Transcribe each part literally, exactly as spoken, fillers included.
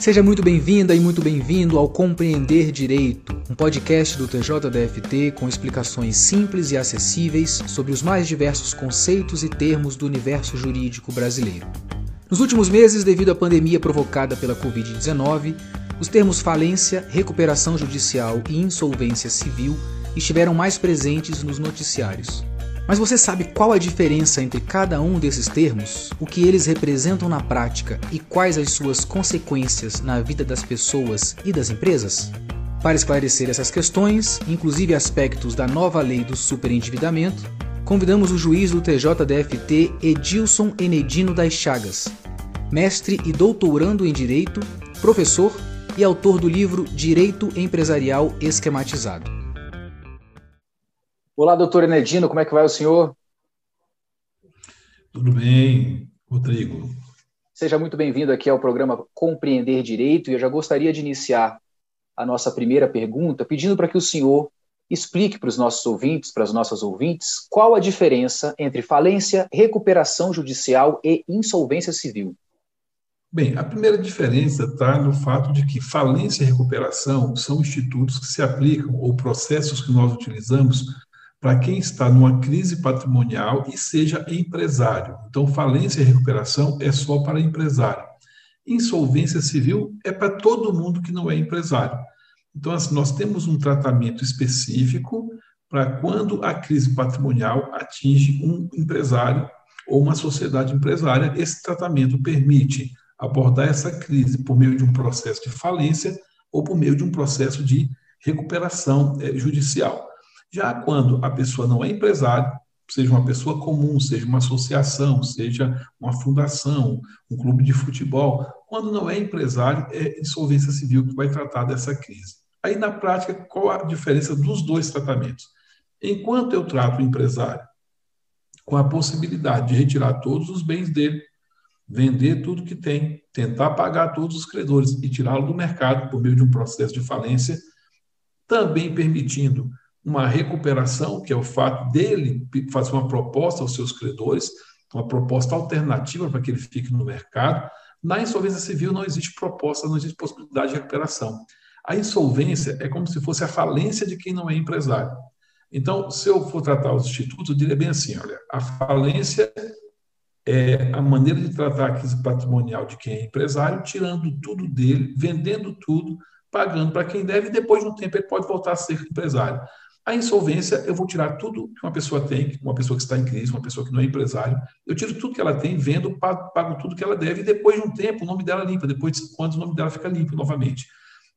Seja muito bem-vinda e muito bem-vindo ao Compreender Direito, um podcast do T J D F T com explicações simples e acessíveis sobre os mais diversos conceitos e termos do universo jurídico brasileiro. Nos últimos meses, devido à pandemia provocada pela covid dezenove, os termos falência, recuperação judicial e insolvência civil estiveram mais presentes nos noticiários. Mas você sabe qual a diferença entre cada um desses termos, o que eles representam na prática e quais as suas consequências na vida das pessoas e das empresas? Para esclarecer essas questões, inclusive aspectos da nova lei do superendividamento, convidamos o juiz do T J D F T Edilson Enedino das Chagas, mestre e doutorando em Direito, professor e autor do livro Direito Empresarial Esquematizado. Olá, doutor Enedino, como é que vai o senhor? Tudo bem, Rodrigo. Seja muito bem-vindo aqui ao programa Compreender Direito, e eu já gostaria de iniciar a nossa primeira pergunta pedindo para que o senhor explique para os nossos ouvintes, para as nossas ouvintes, qual a diferença entre falência, recuperação judicial e insolvência civil. Bem, a primeira diferença está no fato de que falência e recuperação são institutos que se aplicam, ou processos que nós utilizamos, para quem está numa crise patrimonial e seja empresário. Então, falência e recuperação é só para empresário. Insolvência civil é para todo mundo que não é empresário. Então, assim, nós temos um tratamento específico para quando a crise patrimonial atinge um empresário ou uma sociedade empresária. Esse tratamento permite abordar essa crise por meio de um processo de falência ou por meio de um processo de recuperação eh, judicial. Já quando a pessoa não é empresário, seja uma pessoa comum, seja uma associação, seja uma fundação, um clube de futebol, quando não é empresário, é insolvência civil que vai tratar dessa crise. Aí, na prática, qual a diferença dos dois tratamentos? Enquanto eu trato o empresário com a possibilidade de retirar todos os bens dele, vender tudo que tem, tentar pagar todos os credores e tirá-lo do mercado por meio de um processo de falência, também permitindo uma recuperação, que é o fato dele fazer uma proposta aos seus credores, uma proposta alternativa para que ele fique no mercado. Na insolvência civil não existe proposta, não existe possibilidade de recuperação. A insolvência é como se fosse a falência de quem não é empresário. Então, se eu for tratar os institutos, eu diria bem assim, olha, a falência é a maneira de tratar a crise patrimonial de quem é empresário, tirando tudo dele, vendendo tudo, pagando para quem deve, e depois de um tempo ele pode voltar a ser empresário. A insolvência, eu vou tirar tudo que uma pessoa tem, uma pessoa que está em crise, uma pessoa que não é empresário, eu tiro tudo que ela tem, vendo, pago, pago tudo que ela deve, e depois de um tempo o nome dela limpa, depois de cinco anos o nome dela fica limpo novamente.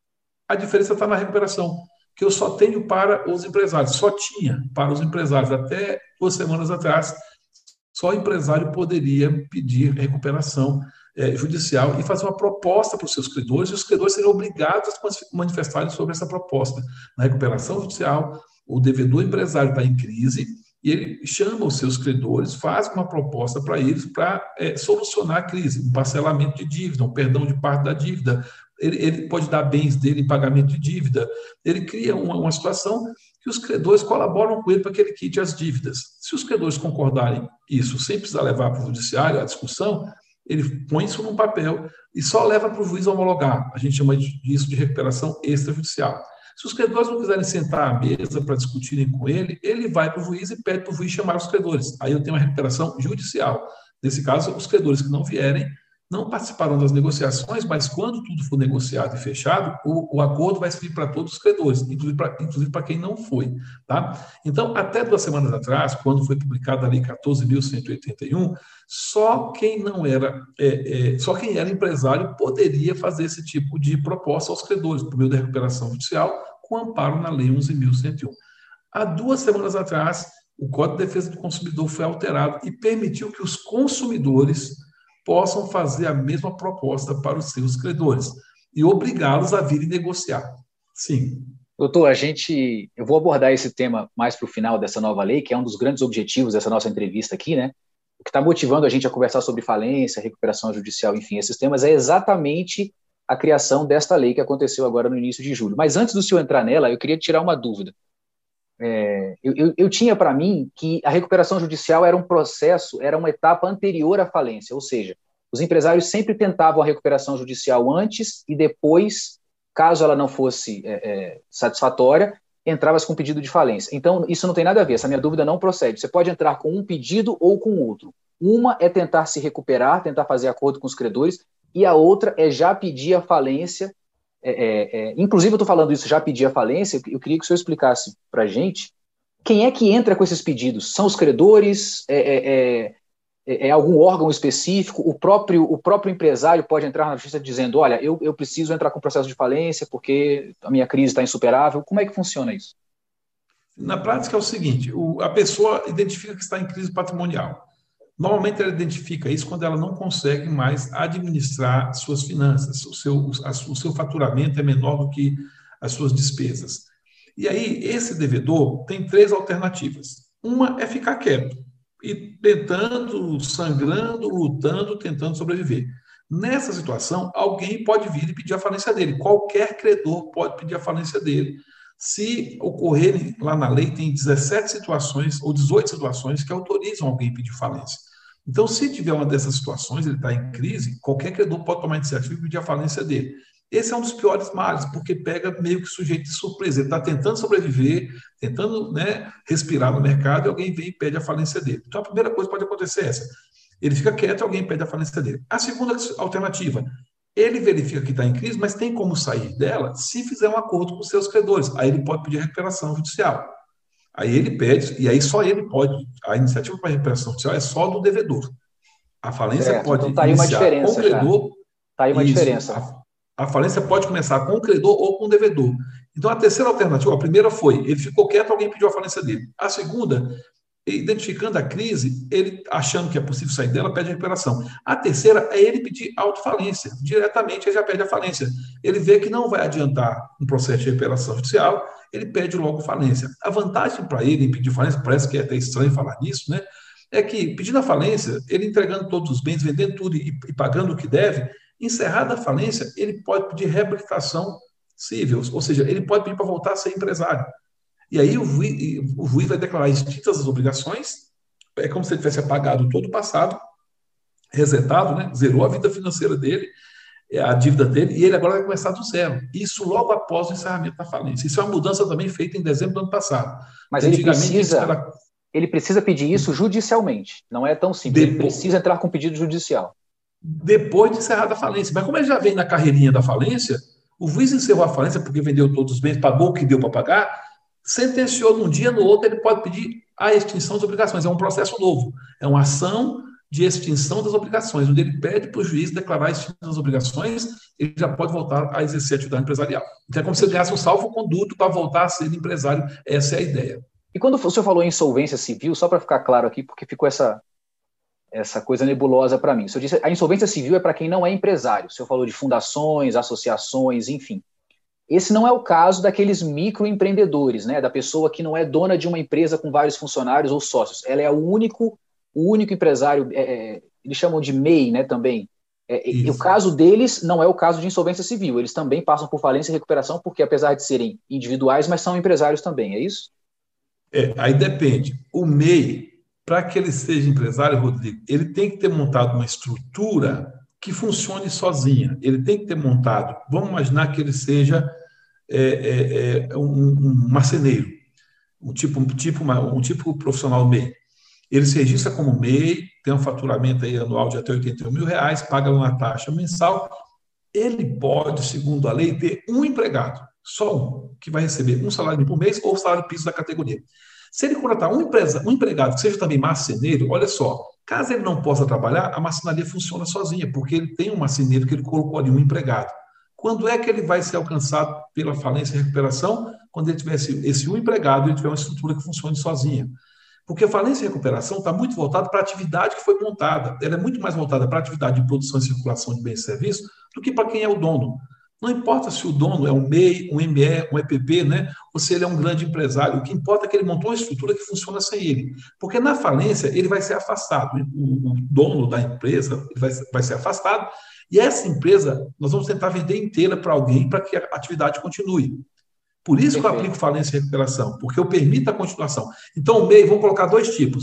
A diferença está na recuperação, que eu só tenho para os empresários, só tinha para os empresários. Até duas semanas atrás, só o empresário poderia pedir recuperação é, judicial e fazer uma proposta para os seus credores, e os credores seriam obrigados a manifestarem sobre essa proposta. Na recuperação judicial, o devedor empresário está em crise e ele chama os seus credores, faz uma proposta para eles para é, solucionar a crise, um parcelamento de dívida, um perdão de parte da dívida, ele, ele pode dar bens dele em pagamento de dívida, ele cria uma, uma situação que os credores colaboram com ele para que ele quite as dívidas. Se os credores concordarem isso, sem precisar levar para o judiciário a discussão, ele põe isso num papel e só leva para o juiz homologar. A gente chama disso de recuperação extrajudicial. Se os credores não quiserem sentar à mesa para discutirem com ele, ele vai para o juiz e pede para o juiz chamar os credores. Aí eu tenho uma recuperação judicial. Nesse caso, os credores que não vierem não participarão das negociações, mas quando tudo for negociado e fechado, o, o acordo vai servir para todos os credores, inclusive para, inclusive para quem não foi. Tá? Então, até duas semanas atrás, quando foi publicada a Lei quatorze mil cento e oitenta e um, só quem não era, é, é, só quem era empresário poderia fazer esse tipo de proposta aos credores, por meio da recuperação judicial, com amparo na Lei onze mil cento e um. Há duas semanas atrás, o Código de Defesa do Consumidor foi alterado e permitiu que os consumidores possam fazer a mesma proposta para os seus credores e obrigá-los a virem negociar. Sim. Doutor, a gente, eu vou abordar esse tema mais para o final dessa nova lei, que é um dos grandes objetivos dessa nossa entrevista aqui, né? O que está motivando a gente a conversar sobre falência, recuperação judicial, enfim, esses temas, é exatamente a criação desta lei que aconteceu agora no início de julho. Mas antes do senhor entrar nela, eu queria tirar uma dúvida. É, eu, eu, eu tinha para mim que a recuperação judicial era um processo, era uma etapa anterior à falência, ou seja, os empresários sempre tentavam a recuperação judicial antes e depois, caso ela não fosse é, é, satisfatória, entrava com pedido de falência. Então, isso não tem nada a ver, essa minha dúvida não procede. Você pode entrar com um pedido ou com outro. Uma é tentar se recuperar, tentar fazer acordo com os credores, e a outra é já pedir a falência. É, é, é, inclusive, eu estou falando isso, já pedir a falência, eu queria que o senhor explicasse para a gente quem é que entra com esses pedidos. São os credores? É, é, é, é algum órgão específico? O próprio, o próprio empresário pode entrar na justiça dizendo, olha, eu, eu preciso entrar com processo de falência porque a minha crise está insuperável. Como é que funciona isso? Na prática é o seguinte, o, a pessoa identifica que está em crise patrimonial. Normalmente ela identifica isso quando ela não consegue mais administrar suas finanças, o seu, o seu faturamento é menor do que as suas despesas. E aí, esse devedor tem três alternativas. Uma é ficar quieto e tentando, sangrando, lutando, tentando sobreviver. Nessa situação, alguém pode vir e pedir a falência dele. Qualquer credor pode pedir a falência dele. Se ocorrerem, lá na lei, tem dezessete situações ou dezoito situações que autorizam alguém a pedir falência. Então, se tiver uma dessas situações, ele está em crise, qualquer credor pode tomar a iniciativa e pedir a falência dele. Esse é um dos piores males, porque pega meio que o sujeito de surpresa. Ele está tentando sobreviver, tentando, né, respirar no mercado, e alguém vem e pede a falência dele. Então, a primeira coisa que pode acontecer é essa. Ele fica quieto e alguém pede a falência dele. A segunda alternativa, ele verifica que está em crise, mas tem como sair dela se fizer um acordo com os seus credores. Aí ele pode pedir a recuperação judicial. Aí ele pede, e aí só ele pode, a iniciativa para a recuperação judicial é só do devedor. A falência certo, pode então tá aí uma iniciar com o credor. Está aí uma isso, diferença. A, a falência pode começar com o credor ou com o devedor. Então, a terceira alternativa, a primeira foi, ele ficou quieto, alguém pediu a falência dele. A segunda, identificando a crise, ele achando que é possível sair dela, pede a recuperação. A terceira é ele pedir autofalência. Diretamente, ele já pede a falência. Ele vê que não vai adiantar um processo de recuperação judicial, ele pede logo falência. A vantagem para ele em pedir falência, parece que é até estranho falar nisso, né? É que, pedindo a falência, ele entregando todos os bens, vendendo tudo e, e pagando o que deve, encerrada a falência, ele pode pedir reabilitação civil, ou seja, ele pode pedir para voltar a ser empresário. E aí o juiz, o juiz vai declarar extintas as obrigações, é como se ele tivesse apagado todo o passado, resetado, né? Zerou a vida financeira dele, a dívida dele, e ele agora vai começar do zero. Isso logo após o encerramento da falência. Isso é uma mudança também feita em dezembro do ano passado. Mas ele precisa, era... ele precisa pedir isso judicialmente. Não é tão simples. Depois... Ele precisa entrar com pedido judicial. Depois de encerrada a falência. Mas como ele já vem na carreirinha da falência, o juiz encerrou a falência porque vendeu todos os bens, pagou o que deu para pagar, sentenciou num dia, no outro, ele pode pedir a extinção das obrigações. É um processo novo. É uma ação de extinção das obrigações, onde ele pede para o juiz declarar a extinção das obrigações, ele já pode voltar a exercer a atividade empresarial. Então é como se ele ganhasse um salvo-conduto para voltar a ser empresário. Essa é a ideia. E quando o senhor falou em insolvência civil, só para ficar claro aqui, porque ficou essa, essa coisa nebulosa para mim. O senhor disse a insolvência civil é para quem não é empresário. O senhor falou de fundações, associações, enfim. Esse não é o caso daqueles microempreendedores, né? Da pessoa que não é dona de uma empresa com vários funcionários ou sócios. Ela é o único, o único empresário, é, eles chamam de M E I, né, também. É, e o caso deles não é o caso de insolvência civil. Eles também passam por falência e recuperação, porque apesar de serem individuais, mas são empresários também, é isso? É, aí depende. O M E I, para que ele seja empresário, Rodrigo, ele tem que ter montado uma estrutura que funcione sozinha. Ele tem que ter montado, vamos imaginar que ele seja é, é, é, um, um marceneiro, um tipo, um, tipo, um tipo profissional M E I. Ele se registra como M E I, tem um faturamento aí anual de até oitenta e um mil reais, paga uma taxa mensal. Ele pode, segundo a lei, ter um empregado, só um, que vai receber um salário por mês ou o salário piso da categoria. Se ele contratar um, empresa, um empregado que seja também marceneiro, olha só, caso ele não possa trabalhar, a marcenaria funciona sozinha, porque ele tem um marceneiro que ele colocou ali, um empregado. Quando é que ele vai ser alcançado pela falência e recuperação? Quando ele tiver esse, esse um empregado, ele tiver uma estrutura que funcione sozinha. Porque a falência e recuperação está muito voltada para a atividade que foi montada. Ela é muito mais voltada para a atividade de produção e circulação de bens e serviços do que para quem é o dono. Não importa se o dono é um M E I, um M E, um E P P, né? Ou se ele é um grande empresário. O que importa é que ele montou uma estrutura que funciona sem ele. Porque na falência ele vai ser afastado. O, o dono da empresa vai, vai ser afastado. E essa empresa nós vamos tentar vender inteira para alguém para que a atividade continue. Por isso que eu aplico falência e recuperação, porque eu permito a continuação. Então, o M E I, vamos colocar dois tipos.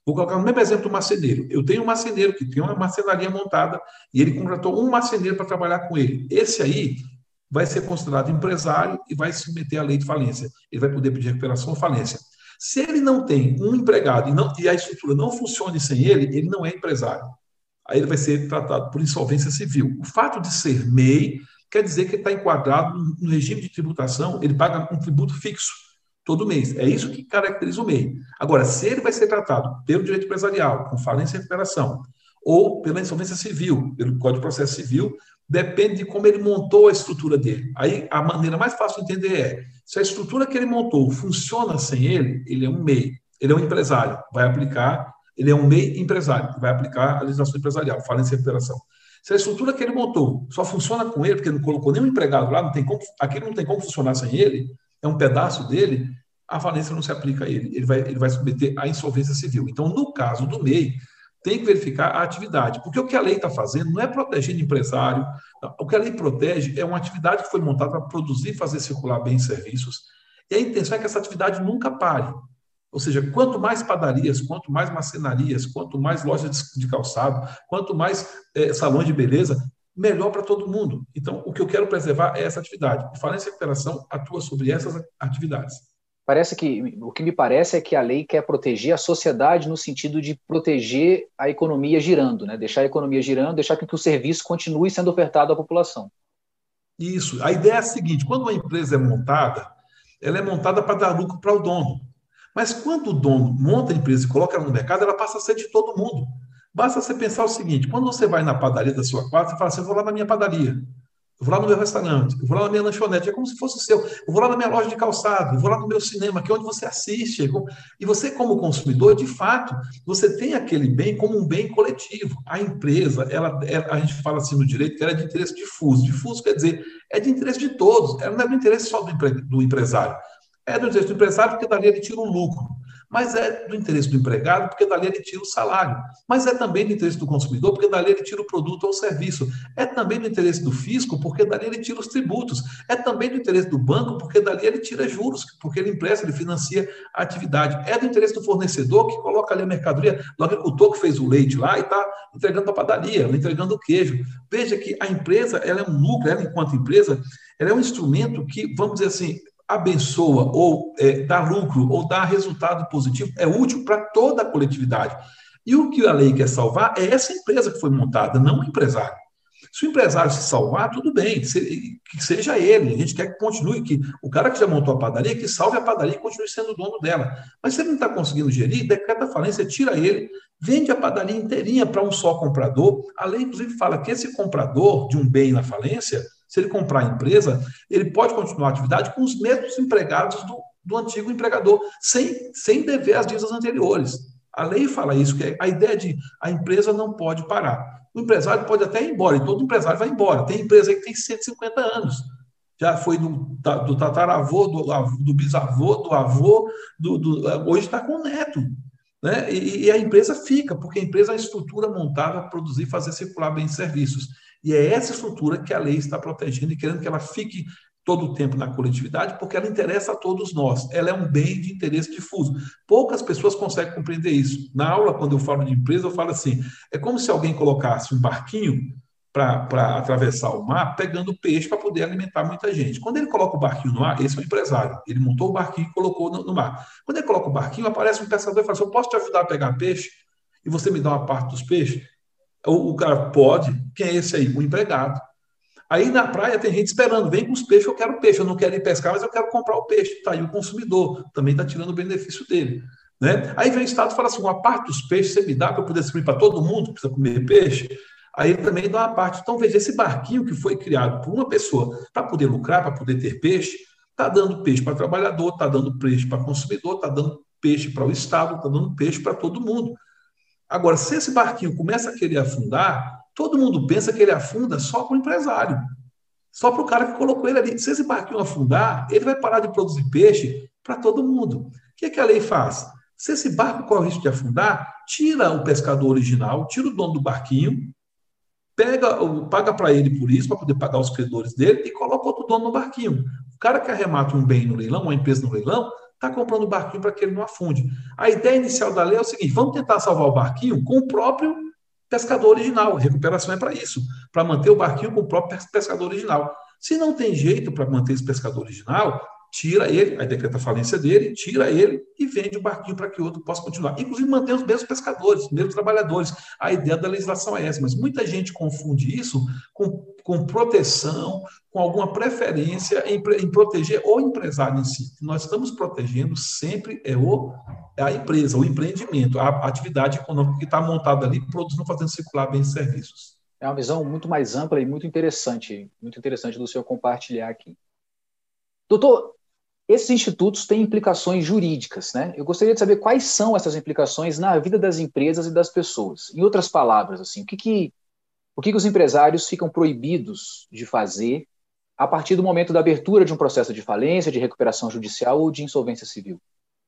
Vou colocar no mesmo exemplo do marceneiro. Eu tenho um marceneiro que tem uma marcenaria montada e ele contratou um marceneiro para trabalhar com ele. Esse aí vai ser considerado empresário e vai se submeter à lei de falência. Ele vai poder pedir recuperação ou falência. Se ele não tem um empregado e, não, e a estrutura não funcione sem ele, ele não é empresário. Aí ele vai ser tratado por insolvência civil. O fato de ser M E I quer dizer que ele está enquadrado no regime de tributação, ele paga um tributo fixo todo mês. É isso que caracteriza o M E I. Agora, se ele vai ser tratado pelo direito empresarial, com falência e recuperação, ou pela insolvência civil, pelo Código de Processo Civil, depende de como ele montou a estrutura dele. Aí, a maneira mais fácil de entender é, se a estrutura que ele montou funciona sem ele, ele é um M E I, ele é um empresário, vai aplicar, ele é um M E I empresário, vai aplicar a legislação empresarial, falência e recuperação. Se a estrutura que ele montou só funciona com ele, porque não colocou nenhum empregado lá, não tem como, aquilo não tem como funcionar sem ele, é um pedaço dele, a falência não se aplica a ele, ele vai, ele vai submeter à insolvência civil. Então, no caso do M E I, tem que verificar a atividade, porque o que a lei está fazendo não é proteger o empresário, não. O que a lei protege é uma atividade que foi montada para produzir e fazer circular bens e serviços, e a intenção é que essa atividade nunca pare. Ou seja, quanto mais padarias, quanto mais marcenarias, quanto mais lojas de calçado, quanto mais é, salões de beleza, melhor para todo mundo. Então, o que eu quero preservar é essa atividade. A falência e recuperação atua sobre essas atividades. Parece que, o que me parece é que a lei quer proteger a sociedade no sentido de proteger a economia girando, né? Deixar a economia girando, deixar que o serviço continue sendo ofertado à população. Isso. A ideia é a seguinte, quando uma empresa é montada, ela é montada para dar lucro para o dono. Mas quando o dono monta a empresa e coloca ela no mercado, ela passa a ser de todo mundo. Basta você pensar o seguinte, quando você vai na padaria da sua quadra, você fala assim, eu vou lá na minha padaria, eu vou lá no meu restaurante, eu vou lá na minha lanchonete, é como se fosse o seu, eu vou lá na minha loja de calçado, eu vou lá no meu cinema, que é onde você assiste. E você, como consumidor, de fato, você tem aquele bem como um bem coletivo. A empresa, ela, ela, a gente fala assim no direito, que ela é de interesse difuso. Difuso quer dizer, é de interesse de todos, ela não é do interesse só do, empre, do empresário. É do interesse do empresário porque dali ele tira o lucro, mas é do interesse do empregado porque dali ele tira o salário, mas é também do interesse do consumidor porque dali ele tira o produto ou o serviço, é também do interesse do fisco porque dali ele tira os tributos, é também do interesse do banco porque dali ele tira juros, porque ele empresta, ele financia a atividade, é do interesse do fornecedor que coloca ali a mercadoria, do agricultor que fez o leite lá e está entregando para a padaria, entregando o queijo. Veja que a empresa, ela é um núcleo, ela enquanto empresa, ela é um instrumento que, vamos dizer assim, abençoa ou é, dá lucro ou dá resultado positivo, é útil para toda a coletividade. E o que a lei quer salvar é essa empresa que foi montada, não o empresário. Se o empresário se salvar, tudo bem, se, que seja ele. A gente quer que continue, que o cara que já montou a padaria, que salve a padaria e continue sendo dono dela. Mas se ele não está conseguindo gerir, decreta a falência, tira ele, vende a padaria inteirinha para um só comprador. A lei, inclusive, fala que esse comprador de um bem na falência, se ele comprar a empresa, ele pode continuar a atividade com os mesmos empregados do, do antigo empregador, sem, sem dever as dívidas anteriores. A lei fala isso, que a ideia de a empresa não pode parar. O empresário pode até ir embora, e todo empresário vai embora. Tem empresa aí que tem cento e cinquenta anos. Já foi do, do tataravô, do, do bisavô, do avô, do, do, hoje está com o neto. Né? E, e a empresa fica, porque a empresa é a estrutura montada para produzir e fazer circular bens e serviços. E é essa estrutura que a lei está protegendo e querendo que ela fique todo o tempo na coletividade, porque ela interessa a todos nós. Ela é um bem de interesse difuso. Poucas pessoas conseguem compreender isso. Na aula, quando eu falo de empresa, eu falo assim, é como se alguém colocasse um barquinho para atravessar o mar, pegando peixe para poder alimentar muita gente. Quando ele coloca o barquinho no mar, esse é um empresário. Ele montou o barquinho e colocou no, no mar. Quando ele coloca o barquinho, aparece um pescador e fala assim, eu posso te ajudar a pegar peixe? E você me dá uma parte dos peixes? O, o cara pode. Quem é esse aí? O empregado. Aí na praia tem gente esperando, vem com os peixes, eu quero peixe, eu não quero ir pescar, mas eu quero comprar o peixe. Está aí o consumidor, também está tirando o benefício dele. Né? Aí vem o Estado e fala assim, uma parte dos peixes você me dá para eu poder distribuir para todo mundo que precisa comer peixe? Aí ele também dá uma parte. Então veja, esse barquinho que foi criado por uma pessoa para poder lucrar, para poder ter peixe, está dando peixe para trabalhador, está dando peixe para consumidor, está dando peixe para o Estado, está dando peixe para todo mundo. Agora, se esse barquinho começa a querer afundar, todo mundo pensa que ele afunda só para o empresário, só para o cara que colocou ele ali. Se esse barquinho afundar, ele vai parar de produzir peixe para todo mundo. O que é que a lei faz? Se esse barco corre o risco de afundar, tira o pescador original, tira o dono do barquinho, pega, paga para ele por isso, para poder pagar os credores dele, e coloca outro dono no barquinho. O cara que arremata um bem no leilão, uma empresa no leilão, está comprando o barquinho para que ele não afunde. A ideia inicial da lei é o seguinte: vamos tentar salvar o barquinho com o próprio pescador original. A recuperação é para isso, para manter o barquinho com o próprio pescador original. Se não tem jeito para manter esse pescador original, tira ele, aí decreta a falência dele, tira ele e vende o barquinho para que o outro possa continuar. Inclusive, mantém os mesmos pescadores, os mesmos trabalhadores. A ideia da legislação é essa, mas muita gente confunde isso com, com proteção, com alguma preferência em, em proteger o empresário em si. Nós estamos protegendo sempre é o, é a empresa, o empreendimento, a, a atividade econômica que está montada ali, produzindo, fazendo circular bens e serviços. É uma visão muito mais ampla e muito interessante, muito interessante do senhor compartilhar aqui. Doutor, esses institutos têm implicações jurídicas, né? Eu gostaria de saber quais são essas implicações na vida das empresas e das pessoas. Em outras palavras, assim, o que, que, o que, que os empresários ficam proibidos de fazer a partir do momento da abertura de um processo de falência, de recuperação judicial ou de insolvência civil?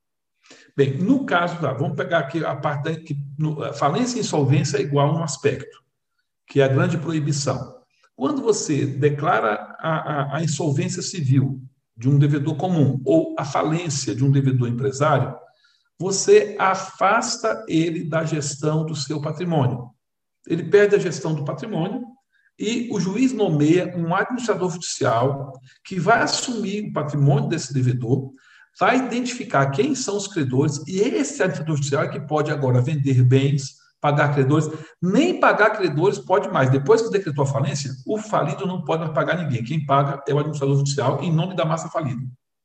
Bem, no caso, tá, vamos pegar aqui a parte da que no, falência e insolvência é igual um aspecto, que é a grande proibição. Quando você declara a, a, a insolvência civil de um devedor comum ou a falência de um devedor empresário, você afasta ele da gestão do seu patrimônio. Ele perde a gestão do patrimônio e o juiz nomeia um administrador judicial que vai assumir o patrimônio desse devedor, vai identificar quem são os credores e esse administrador judicial é que pode agora vender bens, pagar credores. Nem pagar credores pode mais. Depois que decretou a falência, o falido não pode mais pagar ninguém. Quem paga é o administrador judicial em nome da massa falida.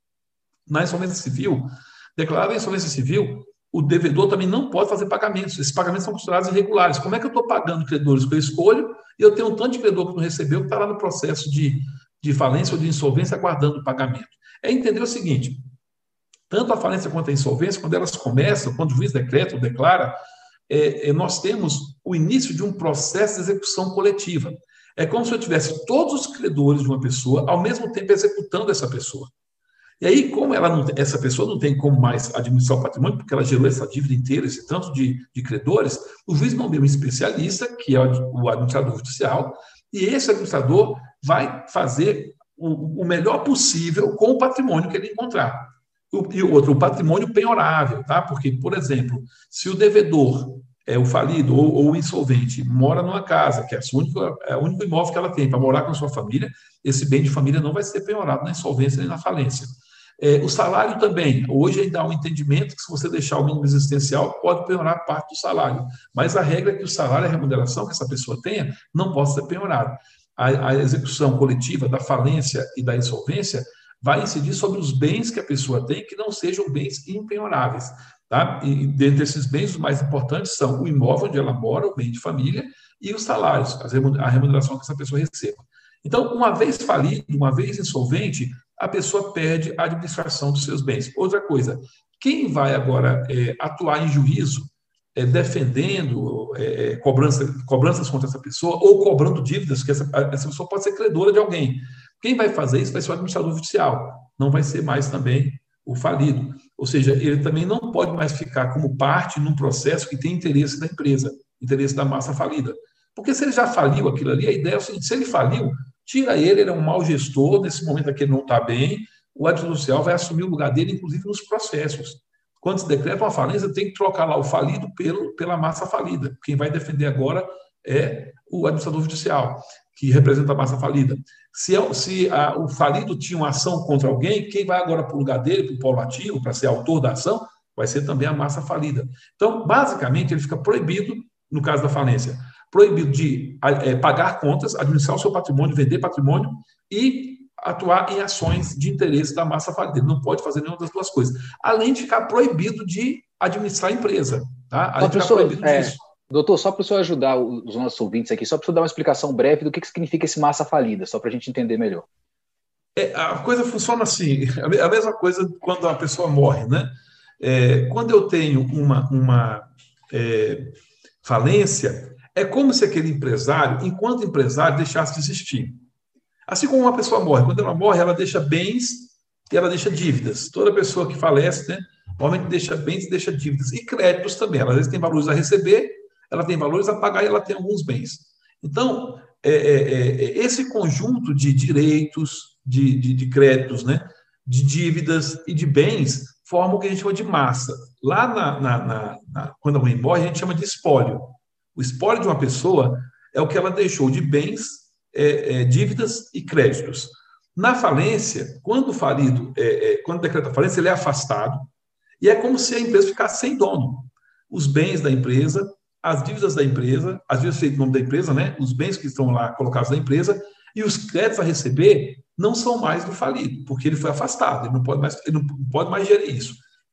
Na insolvência civil, declarada a insolvência civil, o devedor também não pode fazer pagamentos. Esses pagamentos são considerados irregulares. Como é que eu estou pagando credores que eu escolho e eu tenho um tanto de credor que não recebeu que está lá no processo de, de falência ou de insolvência aguardando o pagamento? É entender o seguinte: tanto a falência quanto a insolvência, quando elas começam, quando o juiz decreta ou declara, É, nós temos o início de um processo de execução coletiva. É como se eu tivesse todos os credores de uma pessoa, ao mesmo tempo executando essa pessoa. E aí, como ela não, essa pessoa não tem como mais administrar o patrimônio, porque ela gerou essa dívida inteira, esse tanto de, de credores, o juiz nomeia um especialista, que é o administrador judicial, e esse administrador vai fazer o, o melhor possível com o patrimônio que ele encontrar. E o outro, o patrimônio penhorável, tá? Porque, por exemplo, se o devedor, é o falido ou, ou o insolvente, mora numa casa, que é, a sua única, é o único imóvel que ela tem para morar com a sua família, esse bem de família não vai ser penhorado na insolvência nem na falência. É, o salário também, hoje ainda há um entendimento que se você deixar o mínimo existencial, pode penhorar parte do salário, mas a regra é que o salário e a remuneração que essa pessoa tenha não pode ser penhorado. A, a execução coletiva da falência e da insolvência vai incidir sobre os bens que a pessoa tem que não sejam bens impenhoráveis. Tá? E dentre esses bens, os mais importantes são o imóvel onde ela mora, o bem de família, e os salários, a remuneração que essa pessoa receba. Então, uma vez falido, uma vez insolvente, a pessoa perde a administração dos seus bens. Outra coisa, quem vai agora é, atuar em juízo, é, defendendo é, cobrança, cobranças contra essa pessoa, ou cobrando dívidas, que essa, essa pessoa pode ser credora de alguém. Quem vai fazer isso vai ser o administrador judicial, não vai ser mais também o falido. Ou seja, ele também não pode mais ficar como parte num processo que tem interesse da empresa, interesse da massa falida. Porque se ele já faliu aquilo ali, a ideia é o seguinte: se ele faliu, tira ele, ele é um mau gestor, nesse momento aqui ele não está bem, o administrador judicial vai assumir o lugar dele, inclusive nos processos. Quando se decreta uma falência, tem que trocar lá o falido pelo, pela massa falida. Quem vai defender agora é o administrador judicial, que representa a massa falida. Se, é, se a, o falido tinha uma ação contra alguém, quem vai agora para o lugar dele, para o polo ativo, para ser autor da ação, vai ser também a massa falida. Então, basicamente, ele fica proibido, no caso da falência, proibido de é, pagar contas, administrar o seu patrimônio, vender patrimônio e atuar em ações de interesse da massa falida. Ele não pode fazer nenhuma das duas coisas. Além de ficar proibido de administrar a empresa. Tá? Além de ficar proibido é... disso. Doutor, só para o senhor ajudar os nossos ouvintes aqui, só para o senhor dar uma explicação breve do que, que significa esse massa falida, só para a gente entender melhor. É, a coisa funciona assim, a mesma coisa quando a pessoa morre, né? É, quando eu tenho uma, uma é, falência, é como se aquele empresário, enquanto empresário, deixasse de existir. Assim como uma pessoa morre, quando ela morre, ela deixa bens e ela deixa dívidas. Toda pessoa que falece, né, normalmente deixa bens e deixa dívidas. E créditos também, ela às vezes tem valores a receber, ela tem valores a pagar e ela tem alguns bens. Então, é, é, é, esse conjunto de direitos, de, de, de créditos, né, de dívidas e de bens formam o que a gente chama de massa. Lá, na, na, na, na, quando alguém morre, a gente chama de espólio. O espólio de uma pessoa é o que ela deixou de bens, é, é, dívidas e créditos. Na falência, quando o falido, é, é, quando decreta a falência, ele é afastado e é como se a empresa ficasse sem dono. Os bens da empresa, as dívidas da empresa, as dívidas feitas em nome da empresa, né? Os bens que estão lá colocados na empresa e os créditos a receber não são mais do falido, porque ele foi afastado, ele não pode mais, ele não pode mais gerir isso.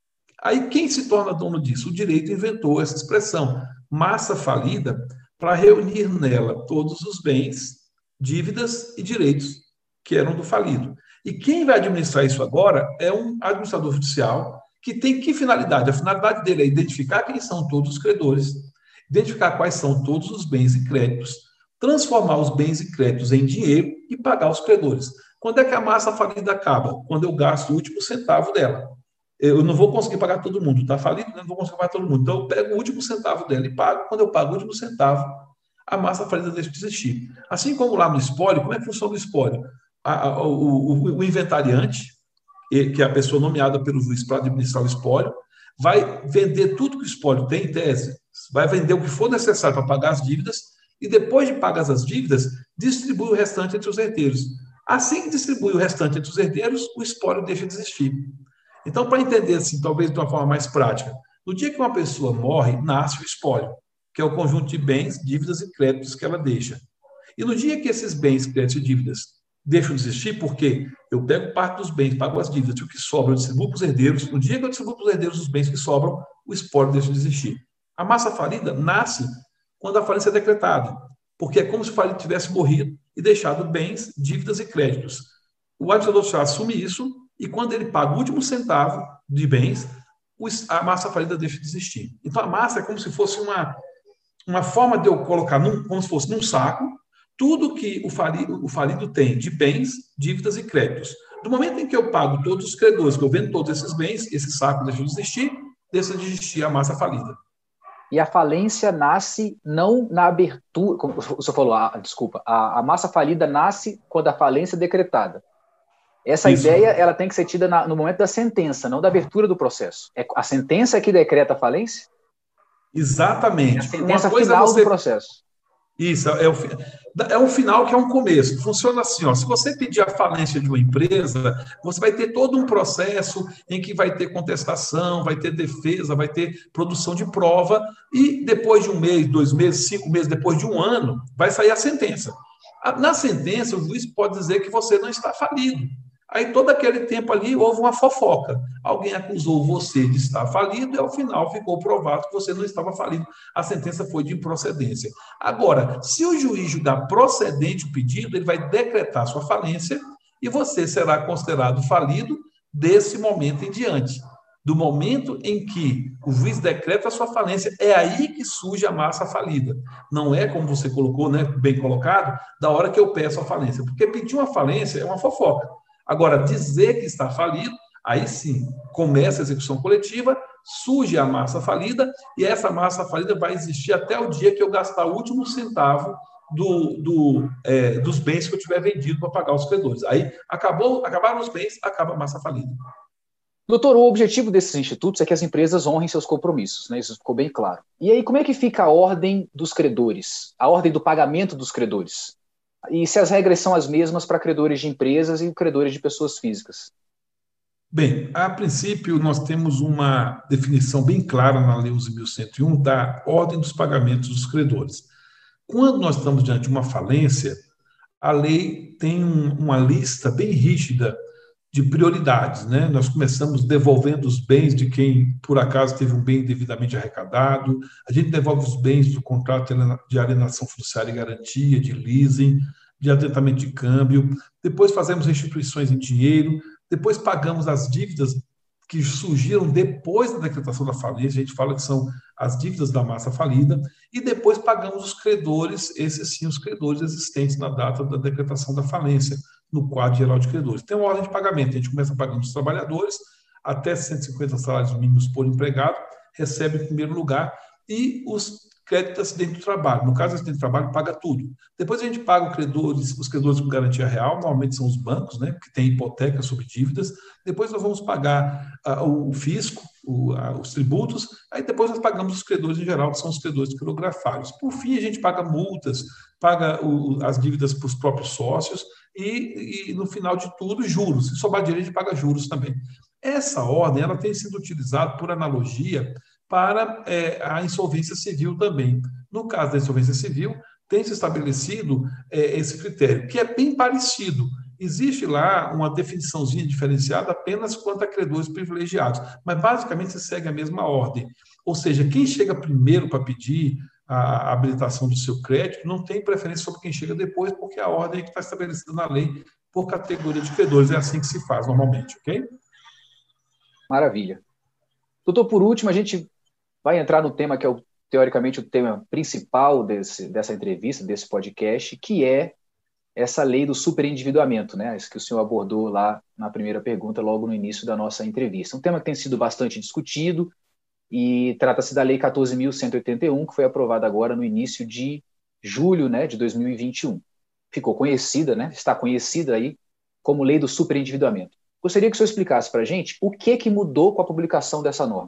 Aí quem se torna dono disso? O direito inventou essa expressão, massa falida, para reunir nela todos os bens, dívidas e direitos que eram do falido. E quem vai administrar isso agora é um administrador judicial que tem que finalidade? A finalidade dele é identificar quem são todos os credores, identificar quais são todos os bens e créditos, transformar os bens e créditos em dinheiro e pagar os credores. Quando é que a massa falida acaba? Quando eu gasto o último centavo dela. Eu não vou conseguir pagar todo mundo, está falido, eu não vou conseguir pagar todo mundo. Então, eu pego o último centavo dela e pago. Quando eu pago o último centavo, a massa falida deixa de existir. Assim como lá no espólio, como é que funciona o espólio? A, a, o, o, o inventariante, que é a pessoa nomeada pelo juiz para administrar o espólio, vai vender tudo que o espólio tem, em tese, vai vender o que for necessário para pagar as dívidas e, depois de pagar as dívidas, distribui o restante entre os herdeiros. Assim que distribui o restante entre os herdeiros, o espólio deixa de existir. Então, para entender assim, talvez de uma forma mais prática, no dia que uma pessoa morre, nasce o espólio, que é o conjunto de bens, dívidas e créditos que ela deixa. E no dia que esses bens, créditos e dívidas deixam de existir, porque eu pego parte dos bens, pago as dívidas, e o que sobra eu distribuo para os herdeiros, no dia que eu distribuo para os herdeiros os bens que sobram, o espólio deixa de existir. A massa falida nasce quando a falência é decretada, porque é como se o falido tivesse morrido e deixado bens, dívidas e créditos. O administrador judicial assume isso e quando ele paga o último centavo de bens, a massa falida deixa de existir. Então, a massa é como se fosse uma, uma forma de eu colocar, num, como se fosse num saco, tudo que o falido, o falido tem de bens, dívidas e créditos. Do momento em que eu pago todos os credores, que eu vendo todos esses bens, esse saco deixa de existir, deixa de existir a massa falida. E a falência nasce não na abertura, como o senhor falou, a, desculpa, a, a massa falida nasce quando a falência é decretada. Essa Isso. ideia ela tem que ser tida na, no momento da sentença, não da abertura do processo. É a sentença que decreta a falência? Exatamente. É a sentença final é você... do processo. Isso, é o, é um final que é um começo. Funciona assim, ó, se você pedir a falência de uma empresa, você vai ter todo um processo em que vai ter contestação, vai ter defesa, vai ter produção de prova, e depois de um mês, dois meses, cinco meses, depois de um ano, vai sair a sentença. Na sentença, o juiz pode dizer que você não está falido. Aí, todo aquele tempo ali, houve uma fofoca. Alguém acusou você de estar falido e, ao final, ficou provado que você não estava falido. A sentença foi de improcedência. Agora, se o juiz julgar procedente o pedido, ele vai decretar sua falência e você será considerado falido desse momento em diante. Do momento em que o juiz decreta a sua falência, é aí que surge a massa falida. Não é, como você colocou, né, bem colocado, da hora que eu peço a falência. Porque pedir uma falência é uma fofoca. Agora, dizer que está falido, aí sim, começa a execução coletiva, surge a massa falida, e essa massa falida vai existir até o dia que eu gastar o último centavo do, do, é, dos bens que eu tiver vendido para pagar os credores. Aí, acabou, acabaram os bens, acaba a massa falida. Doutor, o objetivo desses institutos é que as empresas honrem seus compromissos, né? Isso ficou bem claro. E aí, como é que fica a ordem dos credores, a ordem do pagamento dos credores? E se as regras são as mesmas para credores de empresas e credores de pessoas físicas? Bem, a princípio, nós temos uma definição bem clara na Lei onze mil cento e um da ordem dos pagamentos dos credores. Quando nós estamos diante de uma falência, a lei tem um, uma lista bem rígida de prioridades, né? Nós começamos devolvendo os bens de quem, por acaso, teve um bem devidamente arrecadado, a gente devolve os bens do contrato de alienação fiduciária e garantia, de leasing, de adiantamento de câmbio, depois fazemos restituições em dinheiro, depois pagamos as dívidas que surgiram depois da decretação da falência, a gente fala que são as dívidas da massa falida, e depois pagamos os credores, esses sim, os credores existentes na data da decretação da falência, no quadro geral de credores. Tem uma ordem de pagamento, a gente começa pagando os trabalhadores, até cento e cinquenta salários mínimos por empregado, recebe em primeiro lugar, e os crédito de acidente do trabalho. No caso do acidente do trabalho, paga tudo. Depois a gente paga os credores, os credores com garantia real, normalmente são os bancos, né, que têm hipoteca sobre dívidas. Depois nós vamos pagar ah, o fisco, o, ah, os tributos. Aí depois nós pagamos os credores em geral, que são os credores quirografários. Por fim, a gente paga multas, paga o, as dívidas para os próprios sócios e, e, no final de tudo, juros. Se sobrar dinheiro, a gente paga juros também. Essa ordem ela tem sido utilizada, por analogia, para é, a insolvência civil também. No caso da insolvência civil, tem se estabelecido é, esse critério, que é bem parecido. Existe lá uma definiçãozinha diferenciada apenas quanto a credores privilegiados, mas basicamente se segue a mesma ordem. Ou seja, quem chega primeiro para pedir a habilitação do seu crédito não tem preferência sobre quem chega depois, porque a ordem é que está estabelecida na lei por categoria de credores. É assim que se faz normalmente, ok? Maravilha. Doutor, por último, a gente vai entrar no tema que é, o, teoricamente, o tema principal desse, dessa entrevista, desse podcast, que é essa lei do superendividamento, né? Isso que o senhor abordou lá na primeira pergunta, logo no início da nossa entrevista. Um tema que tem sido bastante discutido e trata-se da Lei quatorze mil cento e oitenta e um, que foi aprovada agora no início de julho, né, de dois mil e vinte e um. Ficou conhecida, né? Está conhecida aí como Lei do Superendividamento. Gostaria que o senhor explicasse para a gente o que, que mudou com a publicação dessa norma.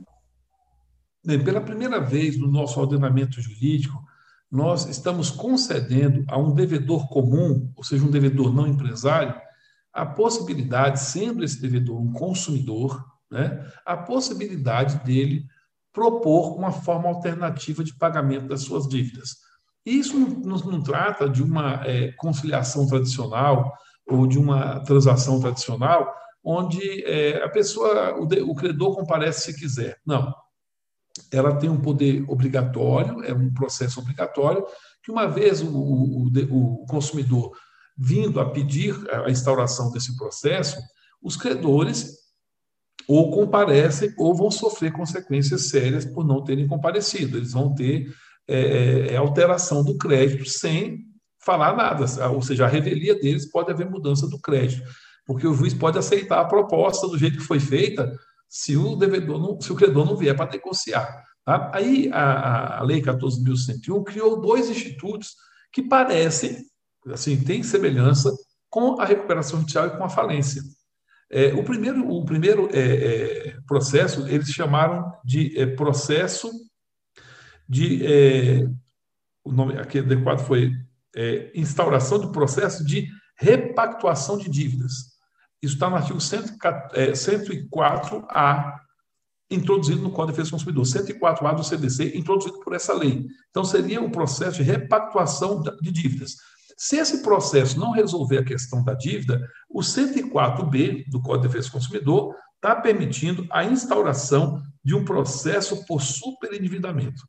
Bem, pela primeira vez no nosso ordenamento jurídico, nós estamos concedendo a um devedor comum, ou seja, um devedor não empresário, a possibilidade, sendo esse devedor um consumidor, né, a possibilidade dele propor uma forma alternativa de pagamento das suas dívidas. Isso não, não, não trata de uma é, conciliação tradicional ou de uma transação tradicional, onde é, a pessoa, o, de, o credor comparece se quiser. Não. Ela tem um poder obrigatório, é um processo obrigatório, que uma vez o, o, o consumidor vindo a pedir a instauração desse processo, os credores ou comparecem ou vão sofrer consequências sérias por não terem comparecido. Eles vão ter é, alteração do crédito sem falar nada, ou seja, a revelia deles pode haver mudança do crédito, porque o juiz pode aceitar a proposta do jeito que foi feita, se o devedor não, se o credor não vier para negociar. Tá? Aí a, a Lei quatorze mil cento e um criou dois institutos que parecem, assim, têm semelhança com a recuperação judicial e com a falência. É, o primeiro, o primeiro é, é, processo, eles chamaram de é, processo de... É, o nome aqui adequado foi é, instauração do processo de repactuação de dívidas. Isso está no artigo cento e quatro A, introduzido no Código de Defesa do Consumidor, cento e quatro A do C D C, introduzido por essa lei. Então, seria um processo de repactuação de dívidas. Se esse processo não resolver a questão da dívida, o cento e quatro B do Código de Defesa do Consumidor está permitindo a instauração de um processo por superendividamento.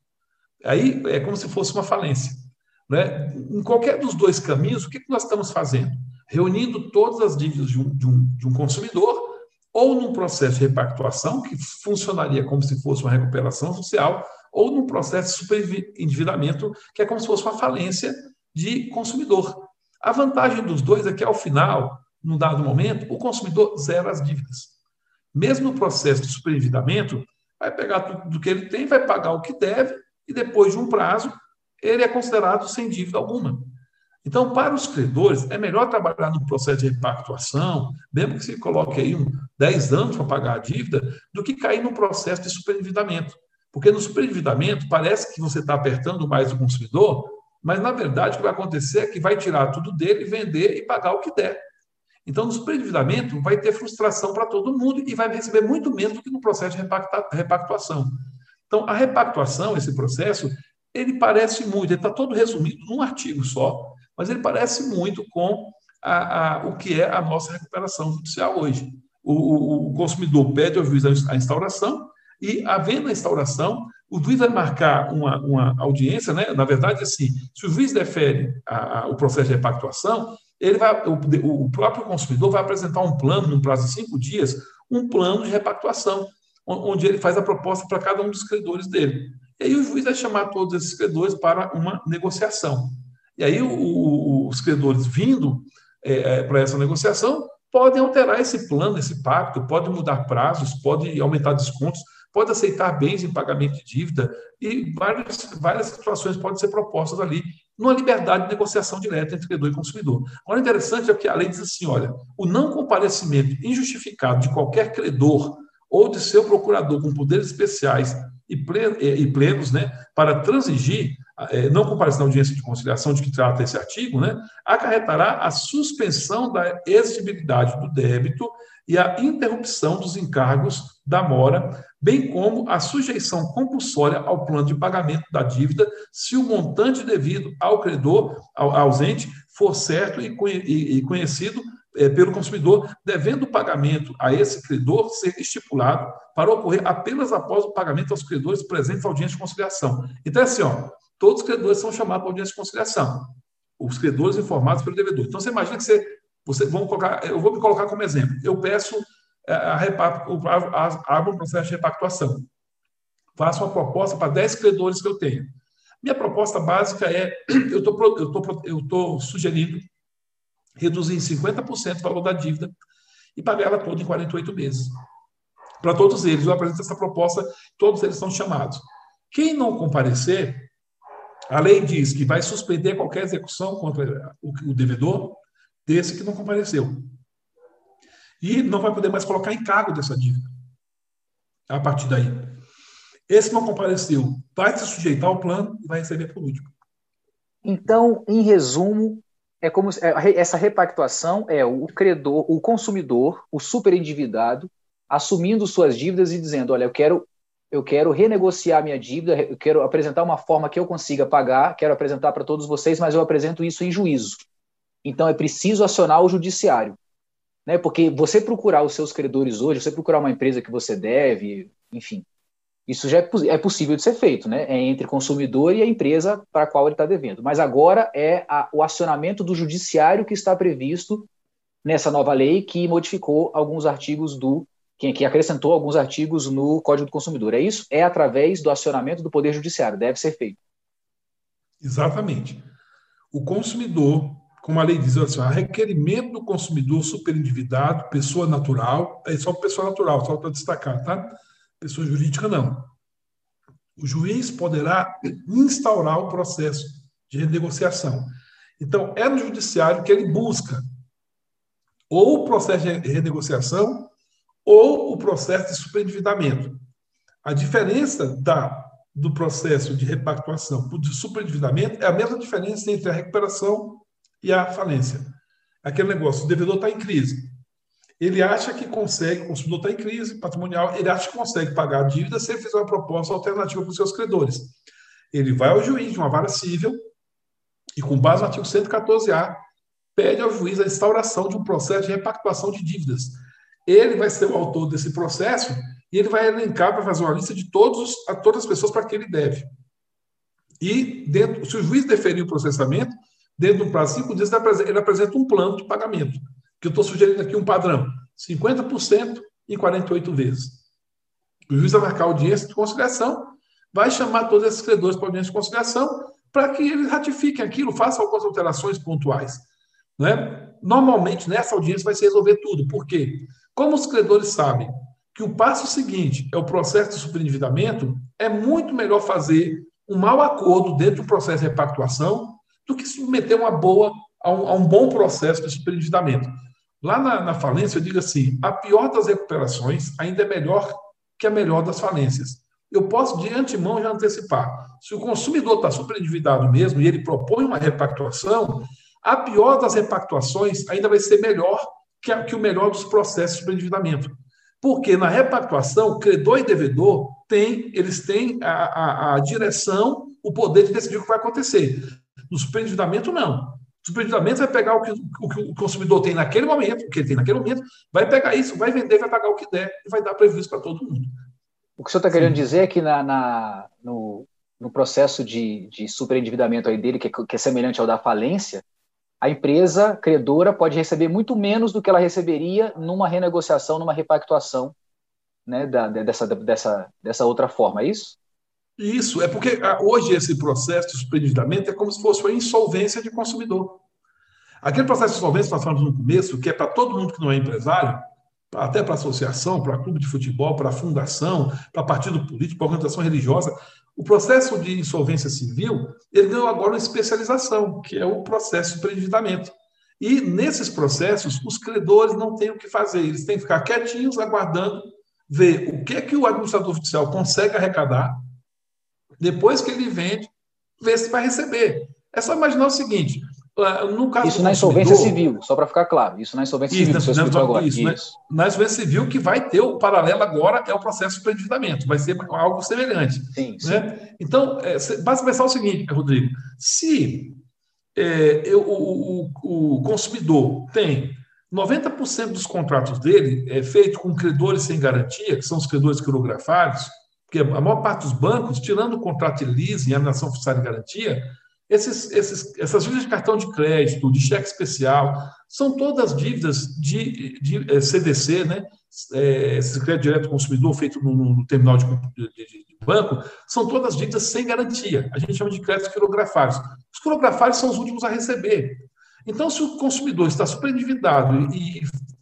Aí é como se fosse uma falência, né? Em qualquer dos dois caminhos, o que nós estamos fazendo? Reunindo todas as dívidas de um, de, um, de um consumidor, ou num processo de repactuação, que funcionaria como se fosse uma recuperação social, ou num processo de superendividamento, que é como se fosse uma falência de consumidor. A vantagem dos dois é que, ao final, num dado momento, o consumidor zera as dívidas. Mesmo no processo de superendividamento, vai pegar tudo do que ele tem, vai pagar o que deve, e depois de um prazo, ele é considerado sem dívida alguma. Então, para os credores, é melhor trabalhar no processo de repactuação, mesmo que se coloque aí um dez anos para pagar a dívida, do que cair no processo de superendividamento. Porque no superendividamento, parece que você está apertando mais o consumidor, mas, na verdade, o que vai acontecer é que vai tirar tudo dele, vender e pagar o que der. Então, no superendividamento, vai ter frustração para todo mundo e vai receber muito menos do que no processo de repactuação. Então, a repactuação, esse processo, ele parece muito, ele está todo resumido num artigo só, mas ele parece muito com a, a, o que é a nossa recuperação judicial hoje. O, o, o consumidor pede ao juiz a instauração e, havendo a instauração, o juiz vai marcar uma, uma audiência, né? Na verdade, assim, se o juiz defere a, a, o processo de repactuação, ele vai, o, o próprio consumidor vai apresentar um plano, num prazo de cinco dias, um plano de repactuação, onde ele faz a proposta para cada um dos credores dele. E aí o juiz vai chamar todos esses credores para uma negociação. E aí o, o, os credores vindo é, para essa negociação podem alterar esse plano, esse pacto, podem mudar prazos, podem aumentar descontos, pode aceitar bens em pagamento de dívida e várias, várias situações podem ser propostas ali, numa liberdade de negociação direta entre credor e consumidor. Agora, interessante é que a lei diz assim, olha, o não comparecimento injustificado de qualquer credor ou de seu procurador com poderes especiais e plenos, né, para transigir, não comparecer na audiência de conciliação de que trata esse artigo, né, acarretará a suspensão da exigibilidade do débito e a interrupção dos encargos da mora, bem como a sujeição compulsória ao plano de pagamento da dívida se o montante devido ao credor ao ausente for certo e conhecido pelo consumidor, devendo o pagamento a esse credor ser estipulado para ocorrer apenas após o pagamento aos credores presentes à audiência de conciliação. Então, assim, ó, todos os credores são chamados para audiência de conciliação, os credores informados pelo devedor. Então, você imagina que você, você vamos colocar, eu vou me colocar como exemplo, eu peço a, a, abro um processo de repactuação, faço uma proposta para dez credores que eu tenho. Minha proposta básica é, eu estou eu tô, eu tô sugerindo reduzir em cinquenta por cento o valor da dívida e pagar ela toda em quarenta e oito meses. Para todos eles, eu apresento essa proposta, todos eles são chamados. Quem não comparecer, a lei diz que vai suspender qualquer execução contra o devedor desse que não compareceu. E não vai poder mais colocar encargo dessa dívida. A partir daí. Esse que não compareceu vai se sujeitar ao plano e vai receber por último. Então, em resumo, é como essa repactuação é o credor, o consumidor, o superendividado, assumindo suas dívidas e dizendo, olha, eu quero, eu quero renegociar minha dívida, eu quero apresentar uma forma que eu consiga pagar, quero apresentar para todos vocês, mas eu apresento isso em juízo. Então é preciso acionar o judiciário, né? Porque você procurar os seus credores hoje, você procurar uma empresa que você deve, enfim, isso já é, é possível de ser feito, né? É entre consumidor e a empresa para a qual ele está devendo. Mas agora é a, o acionamento do judiciário que está previsto nessa nova lei que modificou alguns artigos do... Que, que acrescentou alguns artigos no Código do Consumidor. É isso? É através do acionamento do Poder Judiciário. Deve ser feito. Exatamente. O consumidor, como a lei diz, assim, a requerimento do consumidor superendividado, pessoa natural, é só pessoa natural, só para destacar, tá? Pessoa jurídica, não. O juiz poderá instaurar o processo de renegociação. Então, é no judiciário que ele busca ou o processo de renegociação ou o processo de superendividamento. A diferença da, do processo de repactuação para o de superendividamento é a mesma diferença entre a recuperação e a falência. Aquele negócio, o devedor está em crise. Ele acha que consegue, o consumidor está em crise patrimonial, ele acha que consegue pagar a dívida se ele fizer uma proposta alternativa para os seus credores. Ele vai ao juiz de uma vara civil e, com base no artigo cento e quatorze A, pede ao juiz a instauração de um processo de repactuação de dívidas. Ele vai ser o autor desse processo e ele vai elencar para fazer uma lista de todos, a todas as pessoas para quem ele deve. E, dentro, se o juiz deferir o processamento, dentro do prazo de cinco dias, ele apresenta um plano de pagamento, que eu estou sugerindo aqui um padrão, cinquenta por cento em quarenta e oito vezes. O juiz vai marcar a audiência de conciliação, vai chamar todos esses credores para a audiência de conciliação para que eles ratifiquem aquilo, façam algumas alterações pontuais. Né? Normalmente, nessa audiência vai se resolver tudo. Por quê? Como os credores sabem que o passo seguinte é o processo de superendividamento, é muito melhor fazer um mau acordo dentro do processo de repactuação do que submeter uma boa a um, a um bom processo de superendividamento. Lá na, na falência, eu digo assim, a pior das recuperações ainda é melhor que a melhor das falências. Eu posso, de antemão, já antecipar. Se o consumidor está superendividado mesmo e ele propõe uma repactuação, a pior das repactuações ainda vai ser melhor que, a, que o melhor dos processos de superendividamento. Porque na repactuação, credor e devedor têm, eles têm a, a, a direção, o poder de decidir o que vai acontecer. No superendividamento, não. O superendividamento vai pegar o que, o que o consumidor tem naquele momento, o que ele tem naquele momento, vai pegar isso, vai vender, vai pagar o que der e vai dar prejuízo para todo mundo. O que o senhor está querendo dizer é que na, na, no, no processo de, de superendividamento aí dele, que, que é semelhante ao da falência, a empresa credora pode receber muito menos do que ela receberia numa renegociação, numa repactuação, né, da, dessa, dessa, dessa outra forma, é isso? Isso, é porque hoje esse processo de superendividamento é como se fosse uma insolvência de consumidor. Aquele processo de insolvência que nós falamos no começo, que é para todo mundo que não é empresário, até para associação, para clube de futebol, para fundação, para partido político, para organização religiosa. O processo de insolvência civil, ele ganhou agora uma especialização, que é o processo de superendividamento. E nesses processos, os credores não têm o que fazer, eles têm que ficar quietinhos, aguardando, ver o que é que o administrador judicial consegue arrecadar, depois que ele vende, ver se vai receber. É só imaginar o seguinte, no caso isso na insolvência civil, só para ficar claro, isso na insolvência isso, civil, que você explicou agora. Isso, isso. Na, na insolvência civil, que vai ter o paralelo agora, é o processo de superendividamento, vai ser algo semelhante. Sim, né? sim. Então, é, basta pensar o seguinte, Rodrigo, se é, eu, o, o, o consumidor tem noventa por cento dos contratos dele é feito com credores sem garantia, que são os credores quirografados, porque a maior parte dos bancos, tirando o contrato de leasing e a alienação oficial de garantia, esses, esses, essas dívidas de cartão de crédito, de cheque especial, são todas dívidas de, de, de C D C, né? É, esse crédito direto ao consumidor feito no, no terminal de, de, de banco, são todas dívidas sem garantia. A gente chama de créditos quirografados. Os quirografados são os últimos a receber. Então, se o consumidor está superendividado e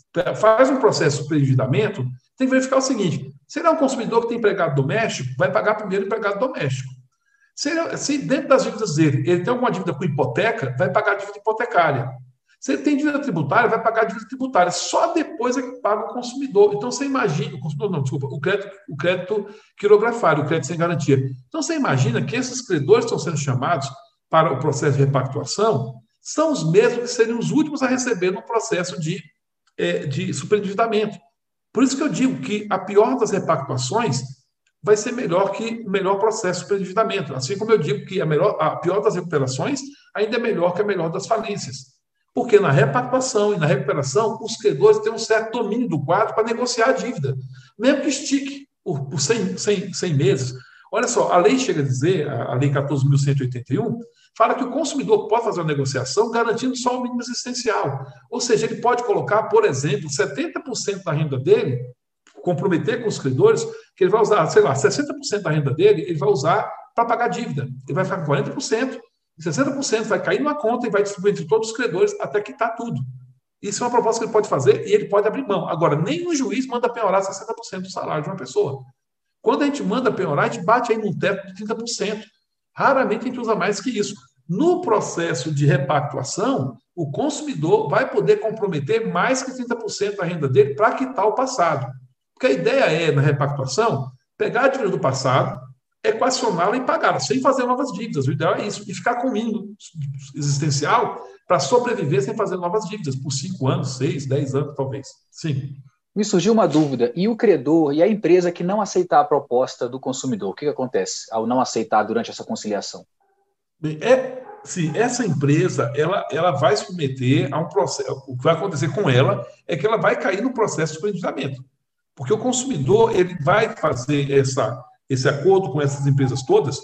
faz um processo de superendividamento, tem que verificar o seguinte: se ele é um consumidor que tem empregado doméstico, vai pagar primeiro o empregado doméstico. Se, ele, se dentro das dívidas dele ele tem alguma dívida com hipoteca, vai pagar a dívida hipotecária. Se ele tem dívida tributária, vai pagar a dívida tributária. Só depois é que paga o consumidor. Então, você imagina... O consumidor não, desculpa. O crédito, o crédito quirografário, o crédito sem garantia. Então, você imagina que esses credores que estão sendo chamados para o processo de repactuação são os mesmos que seriam os últimos a receber no processo de, é, de superendividamento. Por isso que eu digo que a pior das repactuações vai ser melhor que o melhor processo de superendividamento. Assim como eu digo que a, melhor, a pior das recuperações ainda é melhor que a melhor das falências. Porque na repactuação e na recuperação, os credores têm um certo domínio do quadro para negociar a dívida, mesmo que estique por, por cem, cem, cem meses. Olha só, a lei chega a dizer, a Lei quatorze mil cento e oitenta e um, fala que o consumidor pode fazer uma negociação garantindo só o mínimo existencial. Ou seja, ele pode colocar, por exemplo, setenta por cento da renda dele, comprometer com os credores, que ele vai usar, sei lá, sessenta por cento da renda dele, ele vai usar para pagar dívida. Ele vai ficar com quarenta por cento, e sessenta por cento vai cair numa conta e vai distribuir entre todos os credores até quitar tudo. Isso é uma proposta que ele pode fazer e ele pode abrir mão. Agora, nem o juiz manda penhorar sessenta por cento do salário de uma pessoa. Quando a gente manda penhorar, a gente bate aí num teto de trinta por cento. Raramente a gente usa mais que isso. No processo de repactuação, o consumidor vai poder comprometer mais que trinta por cento da renda dele para quitar o passado. Porque a ideia é, na repactuação, pegar a dívida do passado, equacioná-la e pagá-la, sem fazer novas dívidas. O ideal é isso, e ficar com o mínimo existencial para sobreviver sem fazer novas dívidas, por cinco anos, seis, dez anos, talvez. Sim. Me surgiu uma dúvida. E o credor e a empresa que não aceitar a proposta do consumidor, o que, que acontece ao não aceitar durante essa conciliação? Bem, é, sim, essa empresa ela, ela vai submeter a um processo. O que vai acontecer com ela é que ela vai cair no processo de superendividamento. Porque o consumidor ele vai fazer essa, esse acordo com essas empresas todas,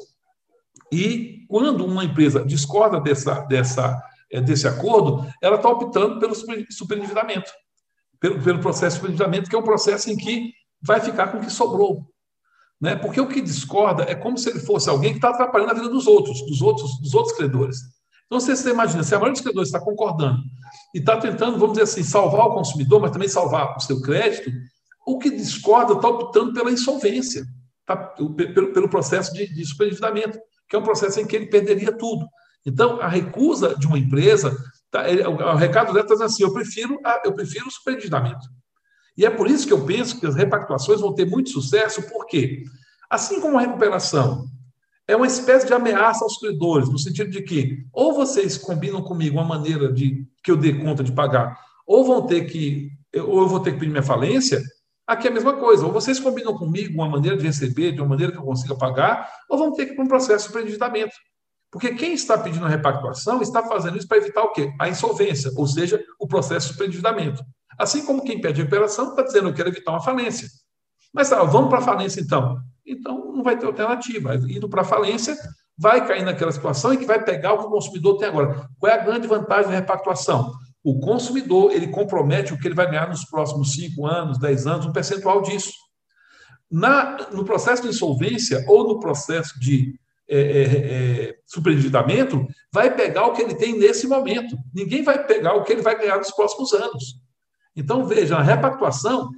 e quando uma empresa discorda dessa, dessa, desse acordo, ela está optando pelo superendividamento. Pelo, pelo processo de superendividamento, que é um processo em que vai ficar com o que sobrou. Né? Porque o que discorda é como se ele fosse alguém que está atrapalhando a vida dos outros, dos outros, dos outros credores. Então, você, você imagina, se a maioria dos credores está concordando e está tentando, vamos dizer assim, salvar o consumidor, mas também salvar o seu crédito, o que discorda está optando pela insolvência, tá? pelo, pelo processo de, de superendividamento, que é um processo em que ele perderia tudo. Então, a recusa de uma empresa... Tá, ele, o, o recado dela está dizendo assim, eu prefiro, a, eu prefiro o superendividamento. E é por isso que eu penso que as repactuações vão ter muito sucesso, porque, assim como a recuperação é uma espécie de ameaça aos credores, no sentido de que ou vocês combinam comigo uma maneira de que eu dê conta de pagar, ou vão ter que, ou eu vou ter que pedir minha falência, aqui é a mesma coisa, ou vocês combinam comigo uma maneira de receber, de uma maneira que eu consiga pagar, ou vão ter que ir para um processo de superendividamento. Porque quem está pedindo a repactuação está fazendo isso para evitar o quê? A insolvência, ou seja, o processo de superendividamento. Assim como quem pede a recuperação está dizendo, eu quero evitar uma falência. Mas ah, vamos para a falência então. Então não vai ter alternativa. Indo para a falência, vai cair naquela situação em que vai pegar o que o consumidor tem agora. Qual é a grande vantagem da repactuação? O consumidor ele compromete o que ele vai ganhar nos próximos cinco anos, dez anos, um percentual disso. Na, no processo de insolvência ou no processo de É, é, é, superendividamento, vai pegar o que ele tem nesse momento. Ninguém vai pegar o que ele vai ganhar nos próximos anos. Então, veja, a repactuação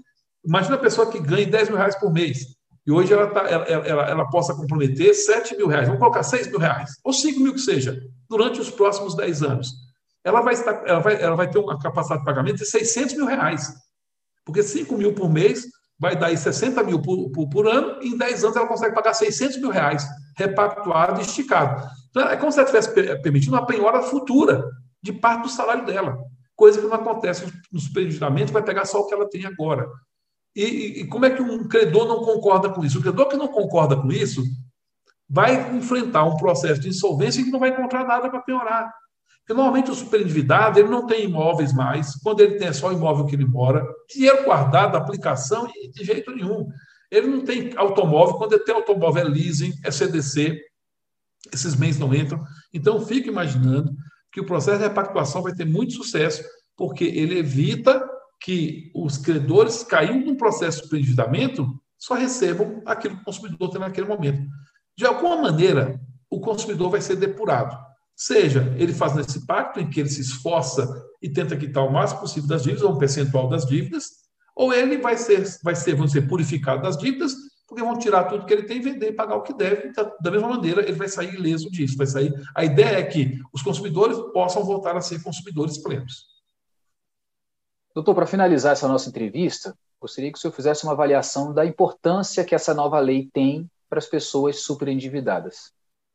Imagina a pessoa que ganha dez mil reais por mês e hoje ela, tá, ela, ela, ela possa comprometer sete mil reais, vamos colocar seis mil reais, ou cinco mil que seja, durante os próximos dez anos. Ela vai, estar, ela vai, ela vai ter uma capacidade de pagamento de seiscentos mil reais, porque cinco mil por mês vai dar aí sessenta mil por, por, por ano, e em dez anos ela consegue pagar seiscentos mil reais, repactuado e esticado. Então, é como se ela estivesse permitindo uma penhora futura de parte do salário dela, coisa que não acontece no superendividamento, vai pegar só o que ela tem agora. E, e como é que um credor não concorda com isso? O credor que não concorda com isso vai enfrentar um processo de insolvência e que não vai encontrar nada para penhorar. Porque normalmente o superendividado ele não tem imóveis mais, quando ele tem só o imóvel que ele mora, dinheiro guardado, aplicação, e de jeito nenhum. Ele não tem automóvel, quando ele tem automóvel é leasing, é C D C, esses bens não entram. Então, fico imaginando que o processo de repactuação vai ter muito sucesso, porque ele evita que os credores, caindo num processo de superendividamento, só recebam aquilo que o consumidor tem naquele momento. De alguma maneira, o consumidor vai ser depurado. Seja ele fazendo esse pacto em que ele se esforça e tenta quitar o máximo possível das dívidas, ou um percentual das dívidas, ou ele vai ser, vai ser, vamos dizer, purificado das dívidas, porque vão tirar tudo que ele tem, vender e pagar o que deve. Então, da mesma maneira, ele vai sair ileso disso. Vai sair. A ideia é que os consumidores possam voltar a ser consumidores plenos. Doutor, para finalizar essa nossa entrevista, gostaria que o senhor fizesse uma avaliação da importância que essa nova lei tem para as pessoas superendividadas.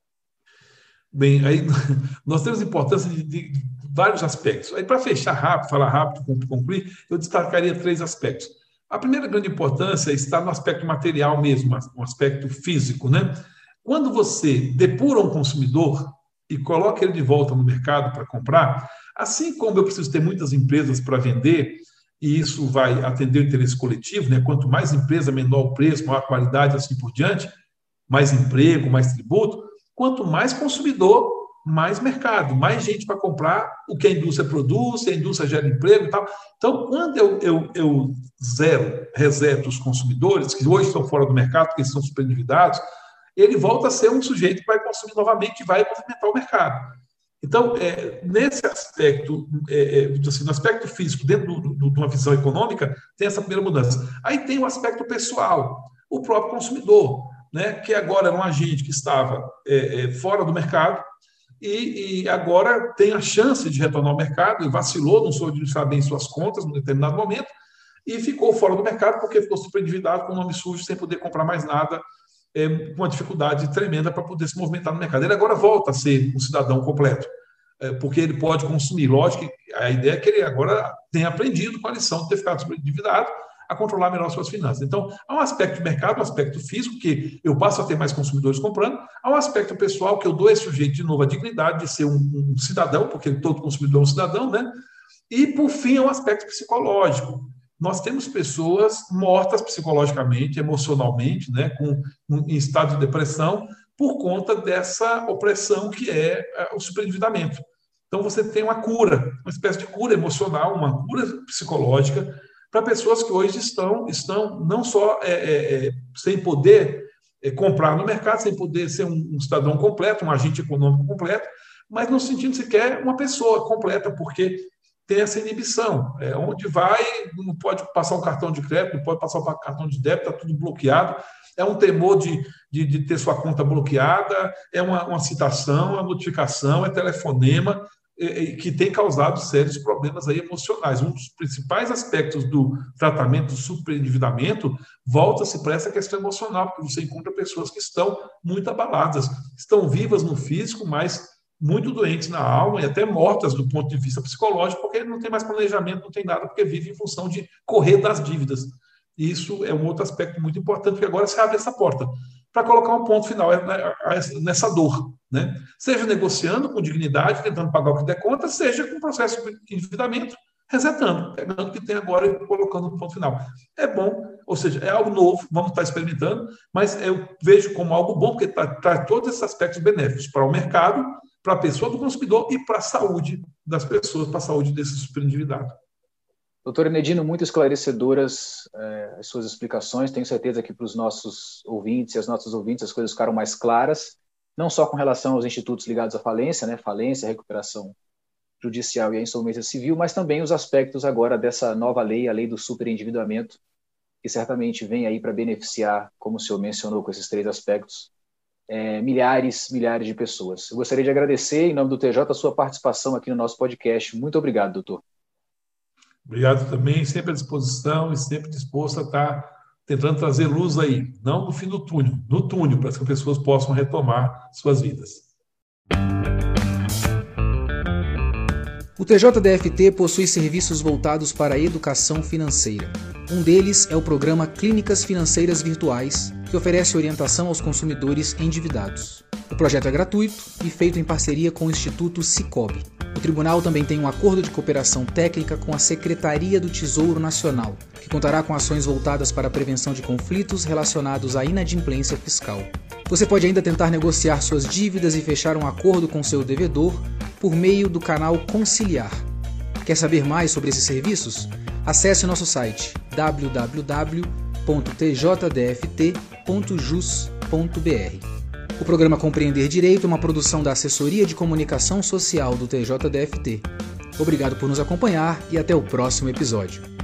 Bem, aí nós temos importância de, de, de vários aspectos. Aí, para fechar rápido, falar rápido, concluir, eu destacaria três aspectos. A primeira grande importância está no aspecto material mesmo, no aspecto físico, né? Quando você depura um consumidor e coloca ele de volta no mercado para comprar, assim como eu preciso ter muitas empresas para vender, e isso vai atender o interesse coletivo, né? Quanto mais empresa, menor o preço, maior a qualidade, assim por diante, mais emprego, mais tributo. Quanto mais consumidor, mais mercado, mais gente para comprar o que a indústria produz, a indústria gera emprego e tal. Então, quando eu, eu, eu zero, reseto os consumidores, que hoje estão fora do mercado, porque estão superendividados, ele volta a ser um sujeito que vai consumir novamente e vai movimentar o mercado. Então, é, nesse aspecto, é, assim, no aspecto físico, dentro do, do, de uma visão econômica, tem essa primeira mudança. Aí tem o aspecto pessoal, o próprio consumidor, né, que agora era um agente que estava é, é, fora do mercado e, e agora tem a chance de retornar ao mercado, e vacilou, não soube administrar bem suas contas num determinado momento, e ficou fora do mercado porque ficou superendividado com o nome sujo, sem poder comprar mais nada, é, com uma dificuldade tremenda para poder se movimentar no mercado. Ele agora volta a ser um cidadão completo, é, porque ele pode consumir. Lógico que a ideia é que ele agora tenha aprendido com a lição de ter ficado superendividado, a controlar melhor suas finanças. Então, há um aspecto de mercado, um aspecto físico, que eu passo a ter mais consumidores comprando, há um aspecto pessoal, que eu dou a esse sujeito, de novo, a dignidade de ser um, um cidadão, porque todo consumidor é um cidadão, né? E, por fim, é um aspecto psicológico. Nós temos pessoas mortas psicologicamente, emocionalmente, né, com, um, em estado de depressão, por conta dessa opressão que é, é o superendividamento. Então, você tem uma cura, uma espécie de cura emocional, uma cura psicológica, para pessoas que hoje estão, estão não só é, é, é, sem poder é, comprar no mercado, sem poder ser um, um cidadão completo, um agente econômico completo, mas não se sentindo sequer uma pessoa completa, porque tem essa inibição. É, onde vai, não pode passar um cartão de crédito, não pode passar um cartão de débito, está tudo bloqueado. É um temor de, de, de ter sua conta bloqueada, é uma, uma citação, é notificação, é telefonema, que tem causado sérios problemas aí emocionais. Um dos principais aspectos do tratamento do superendividamento volta-se para essa questão emocional, porque você encontra pessoas que estão muito abaladas, estão vivas no físico, mas muito doentes na alma e até mortas do ponto de vista psicológico, porque não tem mais planejamento, não tem nada, porque vive em função de correr das dívidas. E isso é um outro aspecto muito importante, porque agora se abre essa porta para colocar um ponto final nessa dor, né? Seja negociando com dignidade, tentando pagar o que der conta, seja com o processo de endividamento, resetando, pegando o que tem agora e colocando um ponto final. É bom, ou seja, é algo novo, vamos estar experimentando, mas eu vejo como algo bom, porque traz todos esses aspectos benéficos para o mercado, para a pessoa do consumidor e para a saúde das pessoas, para a saúde desse superendividado. Doutor Enedino, muito esclarecedoras eh, as suas explicações. Tenho certeza que para os nossos ouvintes e as nossas ouvintes as coisas ficaram mais claras, não só com relação aos institutos ligados à falência, né, falência, recuperação judicial e a insolvência civil, mas também os aspectos agora dessa nova lei, a lei do superendividamento, que certamente vem aí para beneficiar, como o senhor mencionou com esses três aspectos, é, milhares, milhares de pessoas. Eu gostaria de agradecer, em nome do T J, a sua participação aqui no nosso podcast. Muito obrigado, doutor. Obrigado também, sempre à disposição e sempre disposto a estar tentando trazer luz aí, não no fim do túnel, no túnel, para que as pessoas possam retomar suas vidas. O T J D F T possui serviços voltados para a educação financeira. Um deles é o programa Clínicas Financeiras Virtuais, que oferece orientação aos consumidores endividados. O projeto é gratuito e feito em parceria com o Instituto Sicoob. O tribunal também tem um acordo de cooperação técnica com a Secretaria do Tesouro Nacional, que contará com ações voltadas para a prevenção de conflitos relacionados à inadimplência fiscal. Você pode ainda tentar negociar suas dívidas e fechar um acordo com seu devedor por meio do canal Conciliar. Quer saber mais sobre esses serviços? Acesse o nosso site w w w ponto t j d f t ponto jus ponto b r. O programa Compreender Direito é uma produção da Assessoria de Comunicação Social do T J D F T. Obrigado por nos acompanhar e até o próximo episódio.